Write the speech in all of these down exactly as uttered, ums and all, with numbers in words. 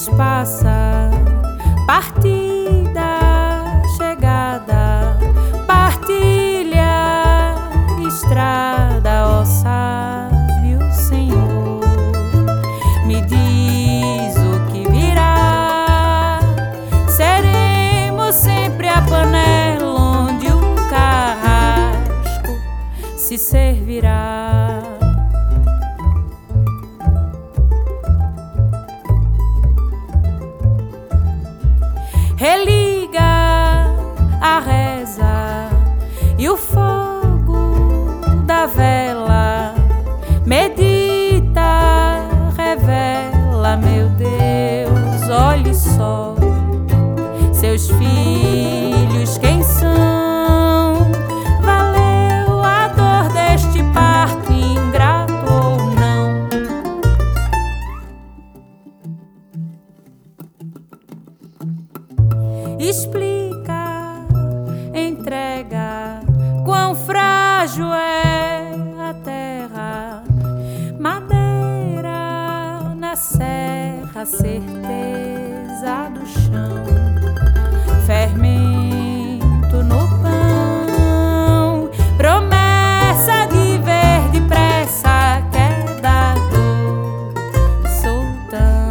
meses passa, partida, chegada, partilha, estrada, ó sábio Senhor, me diz o que virá. Seremos sempre a panela onde o carrasco se servirá. Religa a reza e o fogo da vela, medita, revela, meu Deus, olhe só, seus filhos quem são? Valeu a dor deste parto, ingrato ou não? Explica, entrega, quão frágil é a terra, madeira na serra, certeza do chão, fermento no pão, promessa de ver depressa, queda do sultão.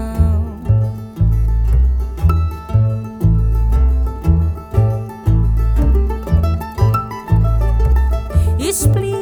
Explica